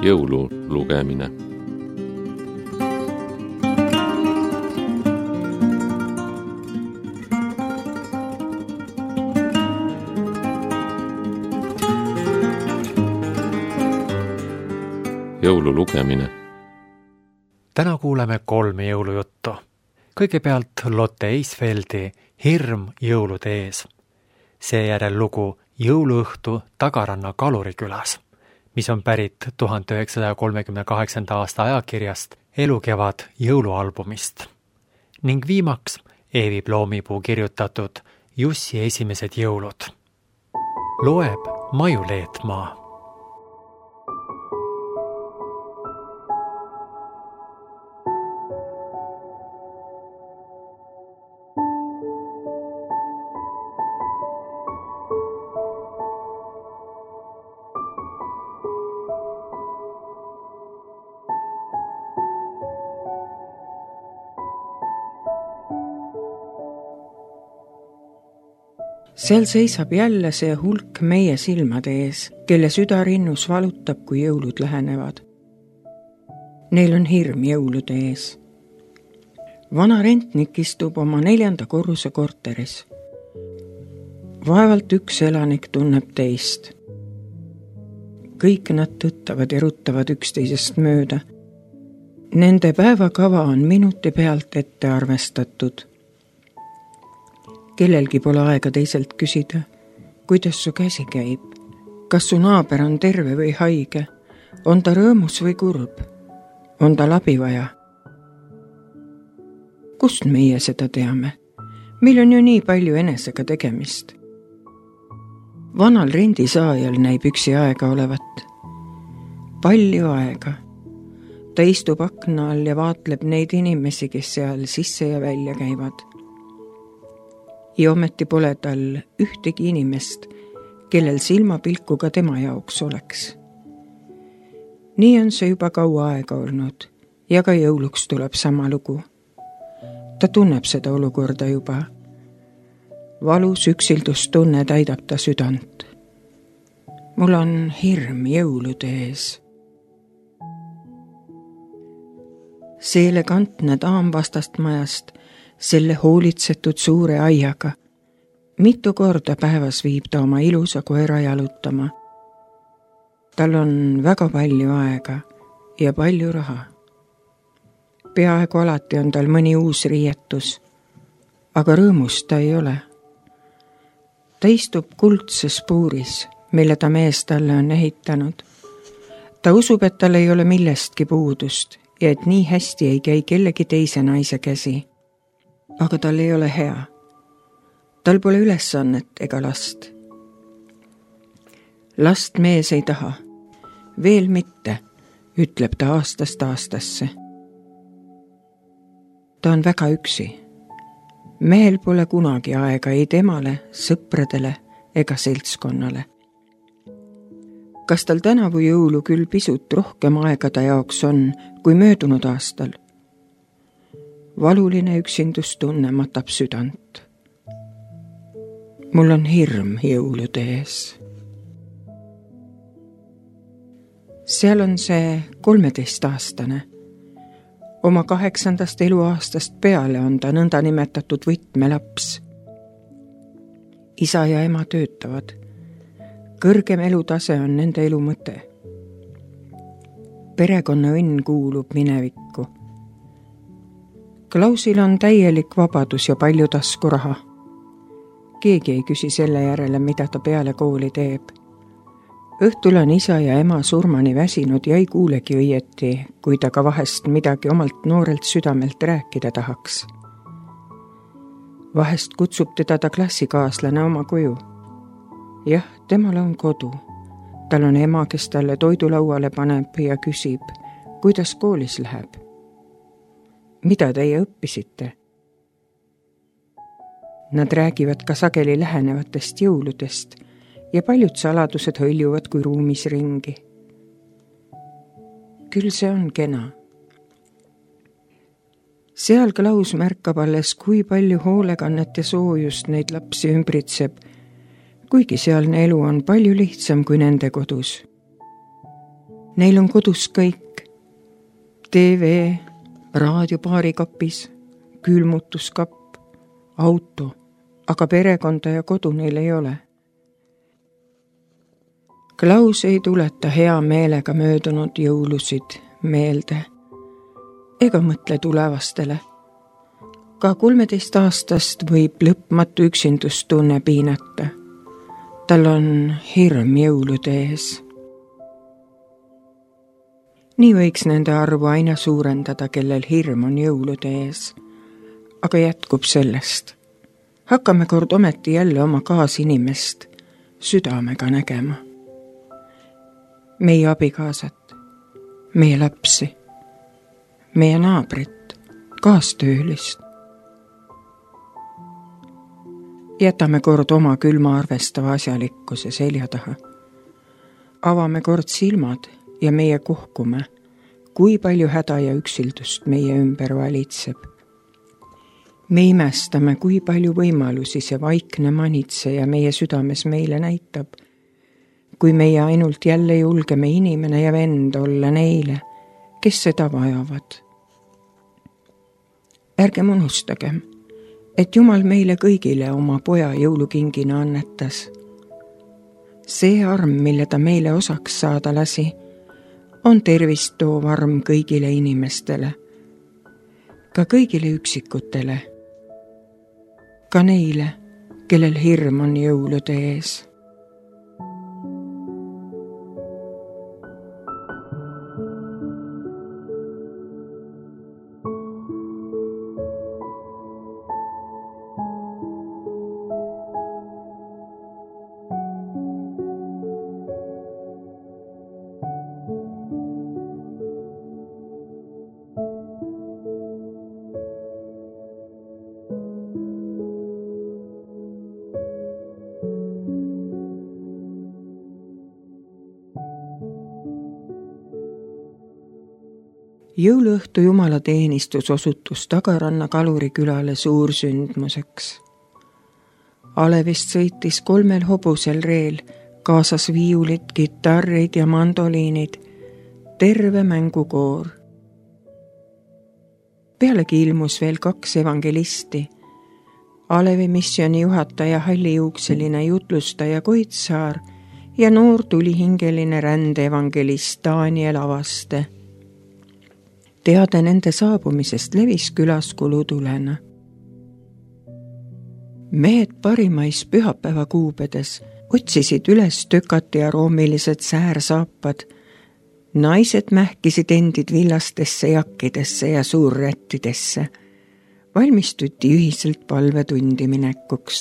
Jõululugemine. Jõululugemine. Täna kuuleme 3 jõulujuttu. Kõigepealt Lotte Eisfeldi Hirm jõulude ees. Seejärel lugu Jõuluõhtu Tagaranna kalurikülas, mis on pärit 1938. aasta ajakirjast Elukevad jõulualbumist. Ning viimaks Eevi Ploomipuu kirjutatud Jussi esimesed jõulud. Loeb Maju Leetmaa. Seal seisab jälle see hulk meie silmade ees, kelle südarinnus valutab, kui jõulud lähenevad. Neil on hirm jõulude ees. Vana rentnik istub oma 4. korruse korteris. Vaevalt üks elanik tunneb teist. Kõik nad tõttavad ja ruttavad üksteisest mööda. Nende päevakava on minuti pealt ette arvestatud. Kellelgi pole aega teiselt küsida, kuidas su käsi käib, kas su naaber on terve või haige, on ta rõõmus või kurb, on tal abi vaja. Kust meie seda teame? Meil on ju nii palju enesega tegemist. Vanal rendisaajal näib üksi aega olevat. Palju aega. Ta istub akna all ja vaatleb neid inimesi, kes seal sisse ja välja käivad. Ja ometi pole tal ühtegi inimest, kellel silmapilku ka tema jaoks oleks. Nii on see juba kaua aega olnud ja ka jõuluks tuleb sama lugu. Ta tunneb seda olukorda juba. Valus üksildustunne täidab ta südant. Mul on hirm jõulude ees. See elegantne daam vastast majast, selle hoolitsetud suure aiaga. Mitu korda päevas viib ta oma ilusa koera jalutama. Tal on väga palju aega ja palju raha. Peaaegu alati on tal mõni uus riietus, aga rõõmus ta ei ole. Ta istub kuldses puuris, mille ta mees talle on ehitanud. Ta usub, et tal ei ole millestki puudust ja et nii hästi ei käi kellegi teise naise käsi. Aga tal ei ole hea. Tal pole ülesannet ega last. Last mees ei taha. Veel mitte, ütleb ta aastast aastasse. Ta on väga üksi. Mehel pole kunagi aega ei temale, sõpradele ega seltskonnale. Kas tal tänavu jõulu küll pisut rohkem aega ta jaoks on kui möödunud aastal? Valuline üksindustunne matab südant. Mul on hirm jõulude ees. Seal on see 13-aastane. Oma 8. eluaastast peale on ta nõnda nimetatud võtmelaps. Isa ja ema töötavad. Kõrgem elutase on nende elu mõte. Perekonna õnn kuulub minevikku. Klausil on täielik vabadus ja palju taskuraha. Keegi ei küsi selle järele, mida ta peale kooli teeb. Õhtul on isa ja ema surmani väsinud ja ei kuulegi õieti, kui ta ka vahest midagi omalt noorelt südamelt rääkida tahaks. Vahest kutsub teda ta klassikaaslane oma koju. Jah, temal on kodu. Tal on ema, kes talle toidulauale paneb ja küsib, kuidas koolis läheb. Mida teie õppisite? Nad räägivad ka sageli lähenevatest jõuludest ja paljud saladused hõljuvad kui ruumis ringi. Küll see on kena. Seal Klaus märkab alles, kui palju hoolekannet ja soojust neid lapsi ümbritseb, kuigi sealne elu on palju lihtsam kui nende kodus. Neil on kodus kõik. TV, raadio baarikapis, külmutuskapp, auto, aga perekonda ja kodu neil ei ole. Klaus ei tuleta hea meelega möödunud jõulusid meelde ega mõtle tulevastele. Ka 13 aastast võib lõpmatu üksindustunne piinata. Tal on hirm jõulude ees. Nii võiks nende arvu aina suurendada, kellel hirm on jõulude ees. Aga jätkub sellest. Hakkame kord ometi jälle oma kaasinimest südamega nägema. Meie abikaasat, meie lapsi, meie naabrit, kaastöölist. Jätame kord oma külma arvestava asjalikkuse selja taha. Avame kord silmad ja meie kuhkume, kui palju häda ja üksildust meie ümber valitseb. Me imestame, kui palju võimalusi see vaikne manitseja meie südames meile näitab, kui meie ainult jälle julgeme inimene ja vend olla neile, kes seda vajavad. Ärgem unustagem, et Jumal meile kõigile oma poja jõulukingina annetas. See arm, mille ta meile osaks saada lasi, on tervist toov arm kõigile inimestele, ka kõigile üksikutele, ka neile, kellel hirm on jõulude ees. Jõuluõhtu jumalateenistus osutus Tagaranna Kaluri külale suursündmuseks. Alevist sõitis 3 hobusel reel, kaasas viiulid, kitarrid ja mandoliinid, terve mängukoor. Pealegi ilmus veel 2 evangelisti, Alevi missiooni juhataja hallijuukseline jutlustaja Koit Saar ja noor tulihingeline rändeevangelist Daniel Avaste. Teade nende saabumisest levis külas kulutulena. Mehed parimais pühapäeva kuubedes otsisid üles tökati aroomilised säärsaapad. Naised mähkisid endid villastesse jakkidesse ja suurrättidesse. Valmistuti ühiselt palvetundi minekuks.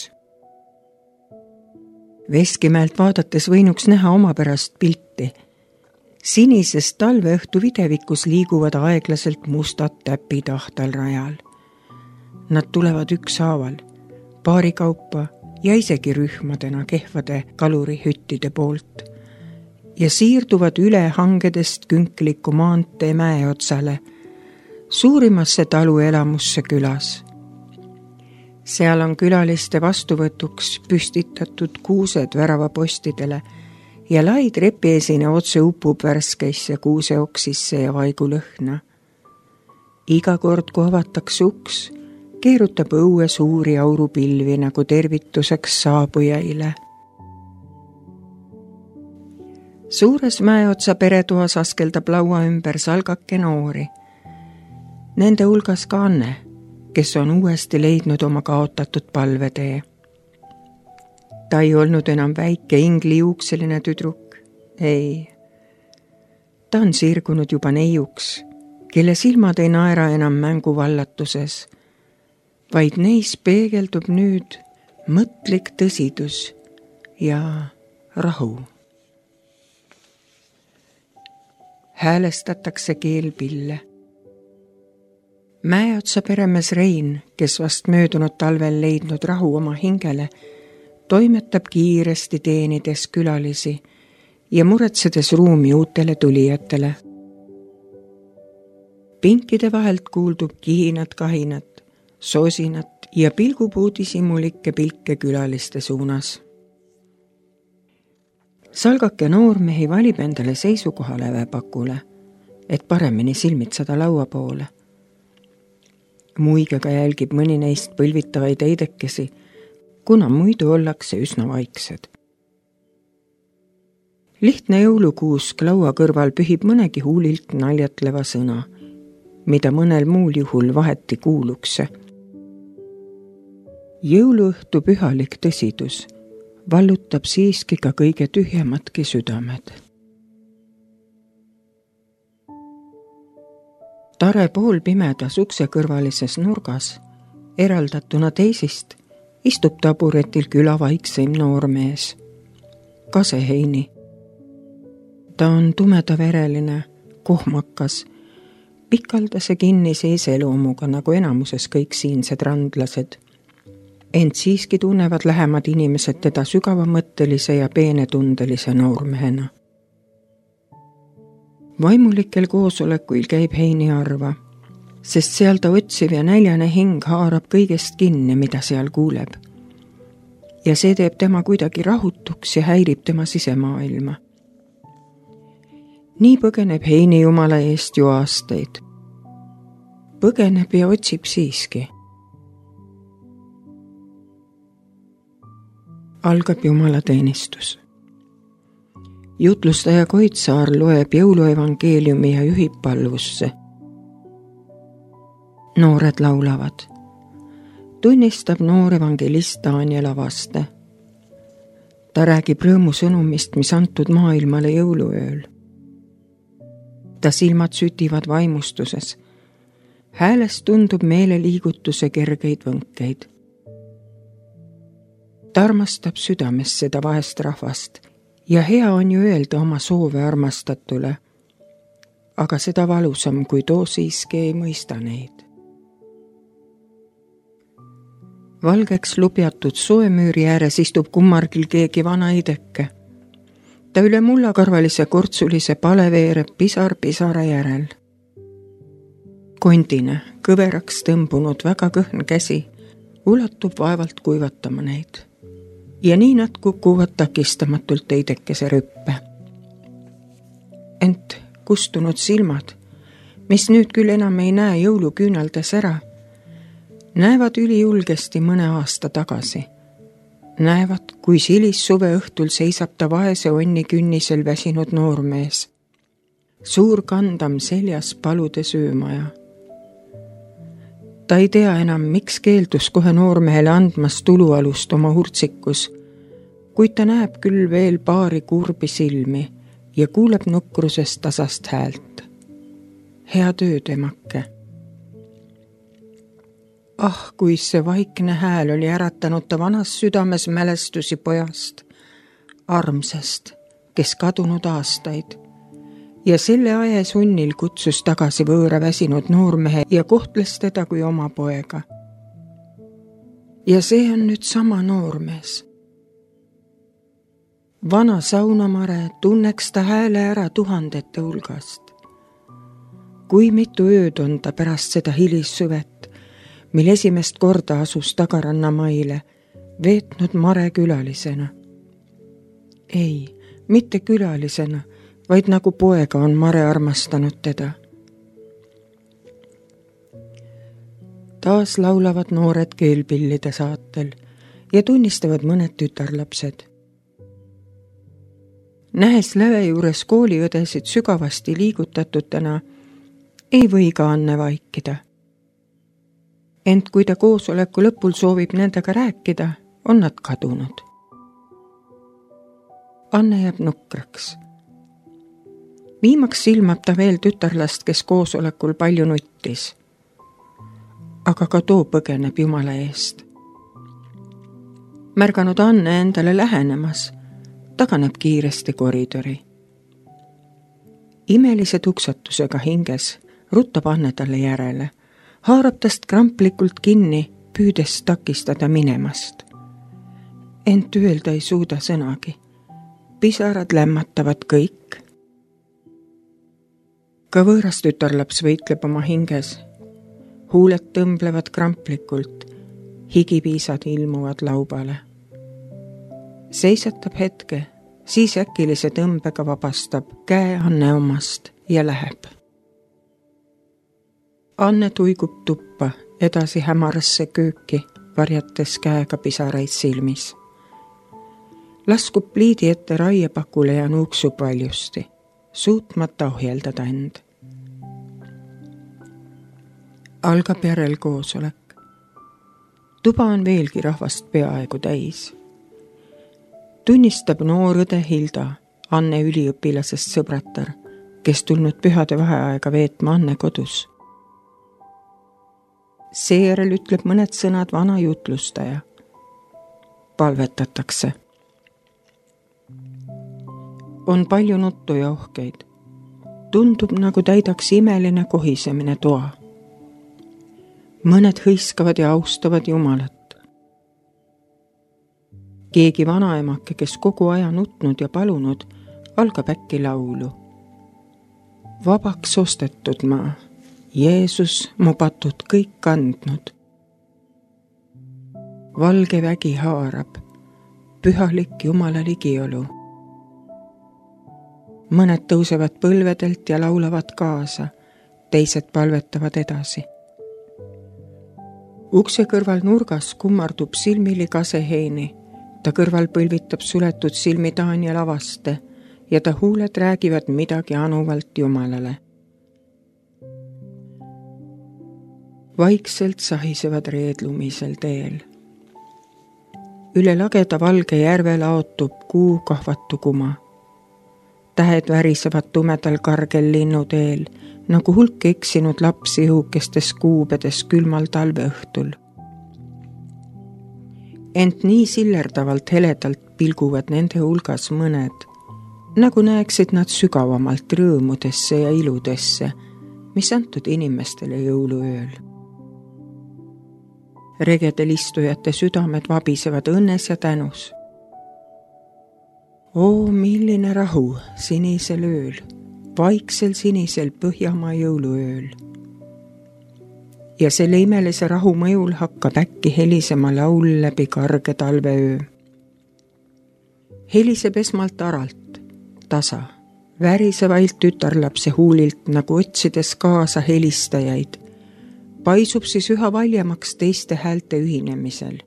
Veskimäelt vaadates võinuks näha omapärast pilti. Sinisest talveõhtu videvikus liiguvad aeglaselt mustad täpid ahtal rajal. Nad tulevad ükshaaval, paarikaupa ja isegi rühmadena kehvade kalurihüttide poolt ja siirduvad üle hangedest künkliku maantee mäe otsale, suurimasse taluelamusse külas. Seal on külaliste vastuvõtuks püstitatud kuused väravapostidele ja lai trepiesine otse upub värskeisse kuuseoksisse ja vaigulõhna. Iga kord, kui avatakse uks, keerutab õue suuri aurupilvi nagu tervituseks saabujaile. Suures mäeotsa peretoas askeldab laua ümber salgake noori. Nende hulgas ka Anne, kes on uuesti leidnud oma kaotatud palvetee. Ta ei olnud enam väike inglijuukseline tüdruk. Ei. Ta on sirgunud juba neiuks, kelle silmad ei naera enam mänguvallatuses, vaid neis peegeldub nüüd mõtlik tõsidus ja rahu. Häälestatakse keelpille. Mäeotsa peremees Rein, kes vast möödunud talvel leidnud rahu oma hingele, toimetab kiiresti teenides külalisi ja muretsedes ruumi uutele tulijatele. Pinkide vahelt kuuldub kihinat, kahinat, sosinat ja pilgub uudishimulikke pilke külaliste suunas. Salgake noormehi valib endale seisukoha lävepakule, et paremini silmitseda laua poole. Muigega jälgib mõni neist põlvitavaid eidekesi, kuna muidu ollakse üsna vaiksed. Lihtne jõulukuusk laua kõrval pühib mõnegi huulilt naljatleva sõna, mida mõnel muul juhul vaheti kuulukse. Jõuluõhtu pühalik tõsidus vallutab siiski ka kõige tühjematki südamed. Tare poolpimedas uksekõrvalises nurgas, eraldatuna teisist, istub taburetil küla vaikseim noormees, Kase Heini. Ta on tumedavereline, kohmakas, pikaldase kinnise iseloomuga nagu enamuses kõik siinsed randlased. Ent siiski tunnevad lähemad inimesed teda sügavamõttelise ja peenetundelise noormehena. Vaimulikel koosolekuil käib Heini harva, sest seal ta otsiv ja näljane hing haarab kõigest kinni, mida seal kuuleb. Ja see teeb tema kuidagi rahutuks ja häirib tema sisemaailma. Nii põgeneb Heini Jumala eest ju aastaid. Põgeneb ja otsib siiski. Algab Jumala teenistus. Jutlustaja Koitsaar loeb jõuluevangeeliumi ja juhib palvusse. Noored laulavad. Tunnistab noor evangelist Daniel Avaste. Ta räägib rõõmusõnumist, mis antud maailmale jõuluööl. Ta silmad sütivad vaimustuses. Häälest tundub meeleliigutuse kergeid võnkeid. Ta armastab südames seda vaest rahvast ja hea on ju öelda oma soove armastatule, aga seda valusam, kui too siiski ei mõista neid. Valgeks lubjatud soemüüri ääres istub kummargil keegi vana ideke. Ta üle mullakarvalise kortsulise pale veereb pisar pisara järel. Kondine, kõveraks tõmbunud väga kõhn käsi, ulatub vaevalt kuivatama neid. Ja nii nad kukuvad takistamatult eidekese rüppe. Ent kustunud silmad, mis nüüd küll enam ei näe jõuluküünaldes ära, näevad ülijulgesti mõne aasta tagasi. Näevad, kui silissuve õhtul seisab ta vaese onni künnisel väsinud noormees. Suur kandam seljas palude söömaja. Ta ei tea enam, miks keeldus kohe noormehele andmas tulualust oma hurtsikus, kuid ta näeb küll veel paari kurbi silmi ja kuuleb nukrusest tasast häält. Hea tööd, emake. Ah, kui see vaikne hääl oli äratanud ta vanas südames mälestusi pojast, armsast, kes kadunud aastaid, ja selle aja sunnil kutsus tagasi võõra väsinud noormehe ja kohtles teda kui oma poega. Ja see on nüüd sama noormees. Vana saunamare tunneks ta hääle ära tuhandete hulgast. Kui mitu ööd on ta pärast seda hilissüvet, mil esimest korda asus Tagaranna maile, veetnud mare külalisena. Ei, mitte külalisena, vaid nagu poega on mare armastanud teda. Taas laulavad noored keelpillide saatel ja tunnistavad mõned tütarlapsed. Nähes läve juures kooliõdesid sügavasti liigutatutena, ei või ka Anne vaikida. Ent kui ta koosoleku lõpul soovib nendega rääkida, on nad kadunud. Anne jääb nukraks. Viimaks silmab ta veel tütarlast, kes koosolekul palju nuttis. Aga ka too põgeneb Jumala eest. Märganud Anne endale lähenemas, taganeb kiiresti koridori. Imelise tuksatusega hinges ruttab Anne talle järele, haarab tast kramplikult kinni, püüdes takistada minemast. Ent öelda ei suuda sõnagi. Pisarad lämmatavad kõik. Ka võõras tütarlaps võitleb oma hinges. Huuled tõmblevad kramplikult, higipiisad ilmuvad laubale. Seisatab hetke Siis äkilise tõmbega vabastab käe Anne omast ja läheb. Anne tuigub tuppa edasi hämarasse kööki, varjates käega pisaraid silmis. Laskub pliidi ette raiepakule ja nuuksub valjusti, suutmata ohjeldada end. Algab järelkoosolek. Tuba on veelgi rahvast peaaegu täis. Tunnistab noor õde Hilda, Anne üliõpilasest sõbratar, kes tulnud pühade vaheaega veetma Anne kodus. Seejärel ütleb mõned sõnad vana jutlustaja. Palvetatakse. On palju nuttu ja ohkeid. Tundub, nagu täidaks imeline kohisemine toa. Mõned hõiskavad ja austavad Jumalat. Keegi vanaemake, kes kogu aja nutnud ja palunud, algab äkki laulu. Vabaks ostetud ma, Jeesus mu patud kõik andnud. Valge vägi haarab, pühalik Jumala ligiolu. Mõned tõusevad põlvedelt ja laulavad kaasa, teised palvetavad edasi. Ukse kõrval nurgas kummardub silmili kaseheini, ta kõrval põlvitab suletud silmi Daniel Avaste ja ta huuled räägivad midagi anuvalt Jumalale. Vaikselt sahisevad reedlumisel teel. Üle lageda valge järve laotub kuu kahvatu kuma. Tähed värisevad tumedal kargel linnuteel, nagu hulk eksinud lapsi õhukestes kuubedes külmal talveõhtul. Ent nii sillerdavalt heledalt pilguvad nende hulgas mõned, nagu näeksid nad sügavamalt rõõmudesse ja iludesse, mis antud inimestele jõuluööl. Regedel istujate südamed vabisevad õnnes ja tänus. Oo, milline rahu sinisel ööl, vaiksel sinisel Põhjamaa jõuluööl. Ja selle imelise rahu mõjul hakkab äkki helisema laul läbi karge talveöö. Heliseb esmalt aralt, tasa, värisevailt tütarlapse huulilt, nagu otsides kaasa helistajaid, paisub siis üha valjemaks teiste häälte ühinemisel.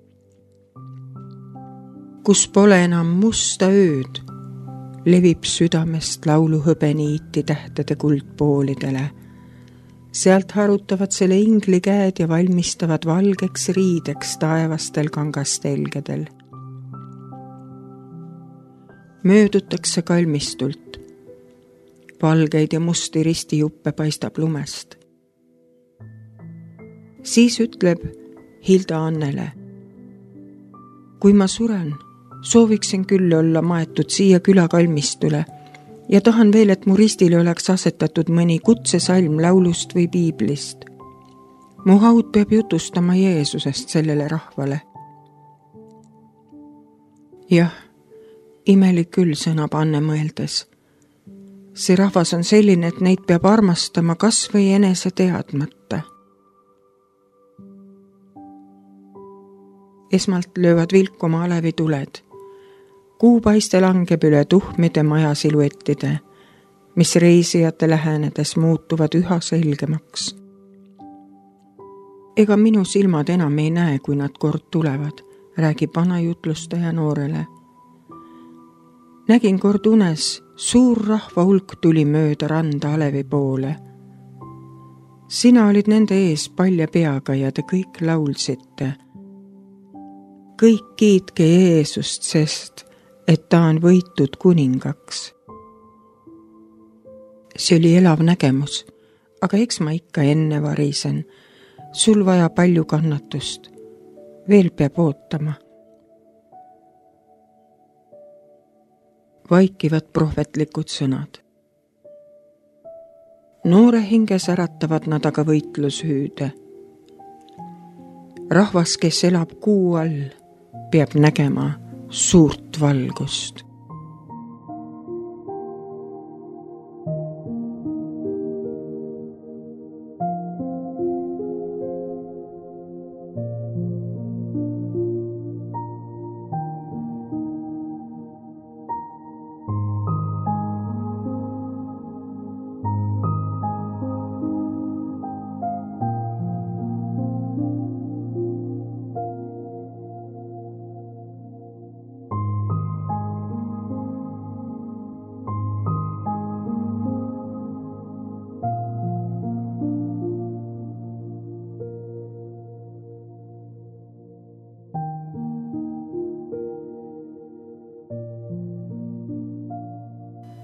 Kus pole enam musta ööd, levib südamest laulu hõbeniiti tähtede kuldpoolidele. Sealt harutavad selle ingli käed ja valmistavad valgeks riideks taevastel kangastelgedel. Möödutakse kalmistult. Valgeid ja musti ristijuppe paistab lumest. Siis ütleb Hilda Annele. Kui ma suren, sooviksin küll olla maetud siia külakalmistule ja tahan veel, et mu ristile oleks asetatud mõni kutsesalm laulust või piiblist. Mu haud peab jutustama Jeesusest sellele rahvale. Jah, imelik küll, sõnab Anne mõeldes. See rahvas on selline, et neid peab armastama kas või enese teadmata. Esmalt löövad vilkuma alevituled. Kuupaiste langeb üle tuhmide maja siluettide, mis reisijate lähenedes muutuvad üha selgemaks. Ega minu silmad enam ei näe, kui nad kord tulevad, räägib vana jutlustaja noorele. Nägin kord unes, suur rahva hulk tuli mööda randa alevi poole. Sina olid nende ees palja peaga ja te kõik laulsite. Kõik kiitke Jeesust, sest et ta on võitud kuningaks. See oli elav nägemus, aga eks ma ikka enne varisen. Sul vaja palju kannatust. Veel peab ootama. Vaikivad prohvetlikud sõnad. Noore hinges äratavad nad aga võitlushüüde. Rahvas, kes elab kuu all, peab nägema suurt valgust.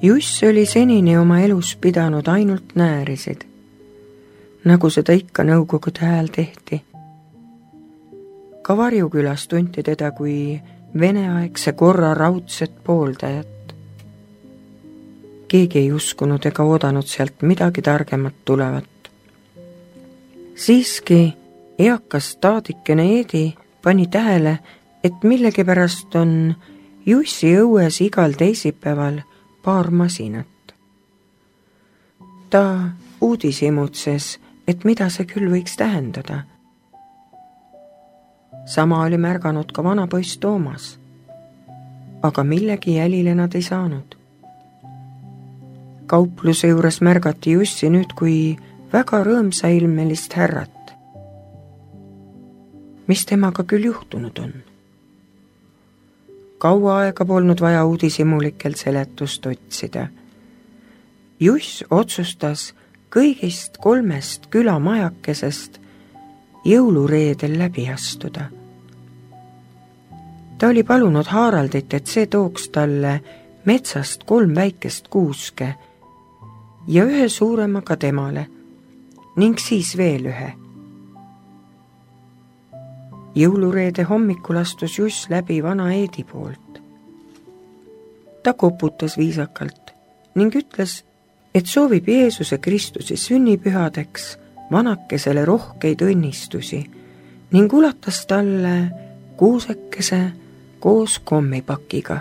Juss oli senini oma elus pidanud ainult näärisid, nagu seda ikka nõukogude ajal tehti. Ka Varjukülas tunti teda kui veneaegse korra raudset pooldajat. Keegi ei uskunud ega oodanud sealt midagi targemat tulevat. Siiski eakas taadikene Eedi pani tähele, et millegipärast on Jussi õues igal teisipäeval paar masinat. Ta uudishimutses, et mida see küll võiks tähendada. Sama oli märganud ka vana poiss Toomas, aga millegi jälile nad ei saanud. Kaupluse juures märgati Jussi nüüd kui väga rõõmsailmelist härrat. Mis temaga küll juhtunud on? Kaua aega polnud vaja uudishimulikel seletust otsida. Juss otsustas kõigist 3 külamajakesest jõulureedel läbi astuda. Ta oli palunud Haraldit, et see tooks talle metsast 3 väikest kuuske ja 1 suurema ka temale ning siis veel 1. Jõulureede hommikul astus Juss läbi vana Eedi poolt. Ta koputas viisakalt ning ütles, et soovib Jeesuse Kristuse sünnipühadeks vanakesele rohkeid õnnistusi ning ulatas talle kuusekese koos kommipakiga.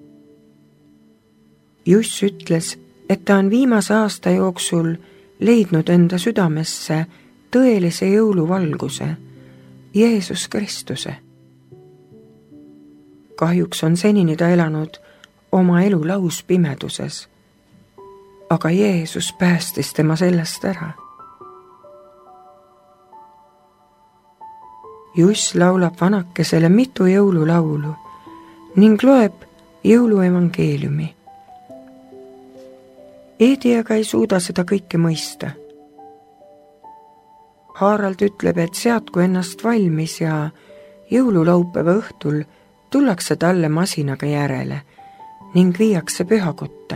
Juss ütles, et ta on viimase aasta jooksul leidnud enda südamesse tõelise jõuluvalguse, Jeesus Kristuse. Kahjuks on senini ta elanud oma elu lauspimeduses, aga Jeesus päästis tema sellest ära. Juss laulab vanakesele mitu jõululaulu ning loeb jõuluevangeeliumi. Eedi aga ei suuda seda kõike mõista. Harald ütleb, et seadku ennast valmis ja jõululaupäeva õhtul tullakse talle masinaga järele ning viiakse pühakotta.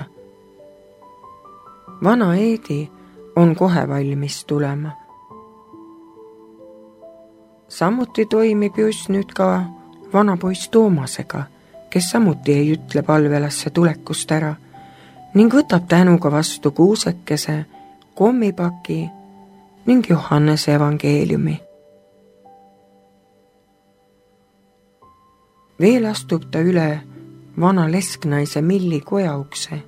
Vana Eedi on kohe valmis tulema. Samuti toimib Juss nüüd ka vana poiss Toomasega, kes samuti ei ütle palvelasse tulekust ära ning võtab tänuga vastu kuusekese, kommipaki ning Johannese evangeeliumi. Veel astub ta üle vana lesknaise Milli koja ukse.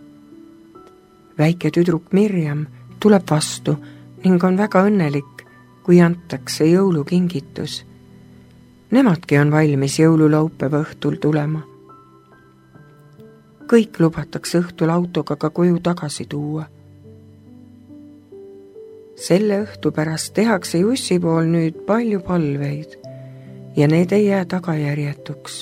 Väike tüdruk Mirjam tuleb vastu ning on väga õnnelik, kui antakse jõulukingitus. Nemadki on valmis jõululaupäeva õhtul tulema. Kõik lubatakse õhtul autoga ka koju tagasi tuua. Selle õhtu pärast tehakse Jussi pool nüüd palju palveid ja need ei jää tagajärjetuks.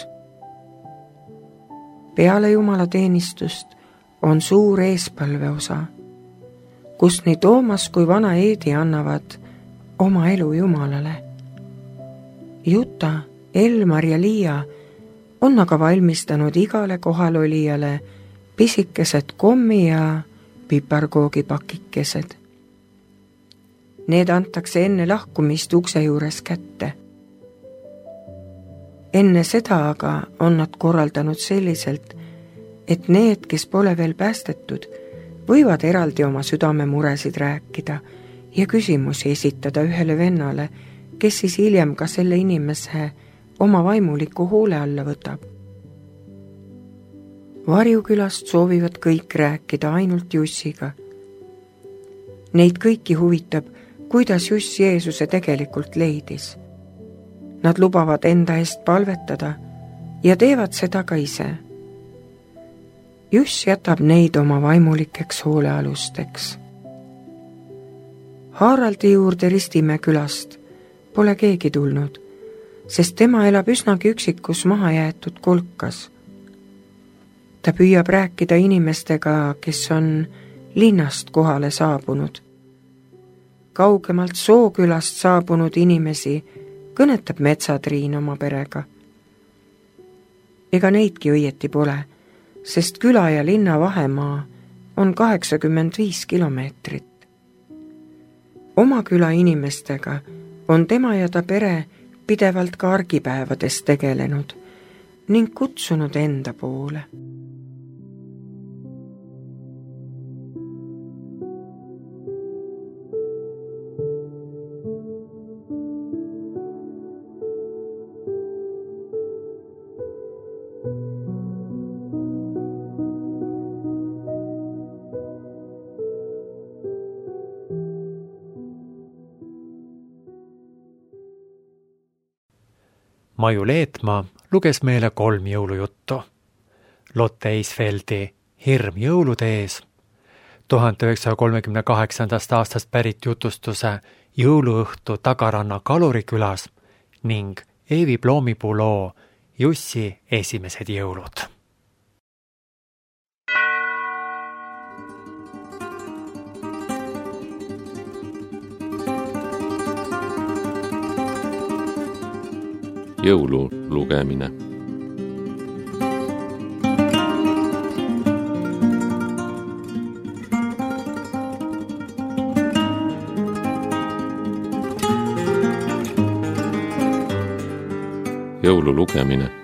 Peale Jumala teenistust on suur eespalve osa, kus nii Toomas kui vana Eedi annavad oma elu Jumalale. Juta, Elmar ja Liia on aga valmistanud igale kohalolijale pisikesed kommi ja piparkoogipakikesed. Need antakse enne lahkumist ukse juures kätte. Enne seda aga on nad korraldanud selliselt, et need, kes pole veel päästetud, võivad eraldi oma südamemuresid rääkida ja küsimusi esitada ühele vennale, kes siis hiljem ka selle inimese oma vaimuliku hoole alla võtab. Varjukülast soovivad kõik rääkida ainult Jussiga. Neid kõiki huvitab, kuidas Juss Jeesuse tegelikult leidis. Nad lubavad enda eest palvetada ja teevad seda ka ise. Juss jätab neid oma vaimulikeks hoolealusteks. Haraldi juurde Ristimäe külast pole keegi tulnud, sest tema elab üsnagi üksikus mahajäetud kolkas. Ta püüab rääkida inimestega, kes on linnast kohale saabunud. Kaugemalt Sookülast saabunud inimesi kõnetab Metsatriin oma perega. Ega neidki õieti pole, sest küla ja linna vahemaa on 85 kilomeetrit. Oma küla inimestega on tema ja ta pere pidevalt ka argipäevades tegelenud ning kutsunud enda poole. Maju Leetmaa luges meile 3 jõulujuttu. Lotte Eisfeldi Hirm jõulude ees, 1938. aastast pärit jutustuse Jõuluõhtu Tagaranna kalurikülas ning Eevi Ploomipuu loo Jussi esimesed jõulud. Jõulu lugemine. Jõulu lugemine